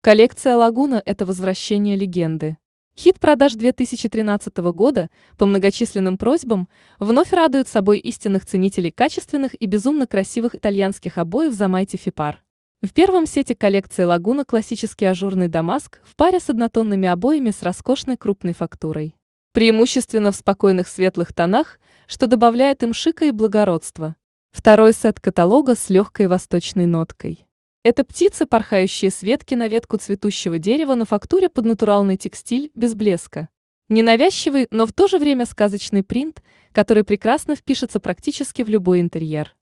Коллекция «Лагуна» — это возвращение легенды. Хит продаж 2013 года, по многочисленным просьбам, вновь радует собой истинных ценителей качественных и безумно красивых итальянских обоев Замайте Фипар. В первом сете коллекции «Лагуна» классический ажурный дамаск в паре с однотонными обоями с роскошной крупной фактурой. Преимущественно в спокойных светлых тонах, что добавляет им шика и благородства. Второй сет каталога с легкой восточной ноткой. Это птицы, порхающие с ветки на ветку цветущего дерева на фактуре под натуральный текстиль, без блеска. Ненавязчивый, но в то же время сказочный принт, который прекрасно впишется практически в любой интерьер.